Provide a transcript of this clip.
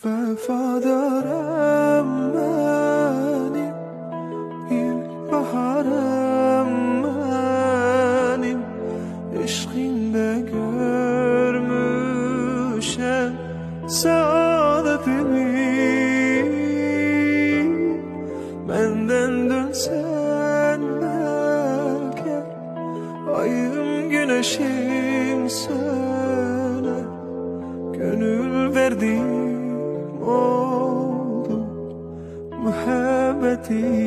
Vefadarım benim, ilkbaharım benim. Eşkinde görmüşem saadetimi. Benden dönsen de gel, ayım güneşim söner. Gönül verdim oldu muhabbeti.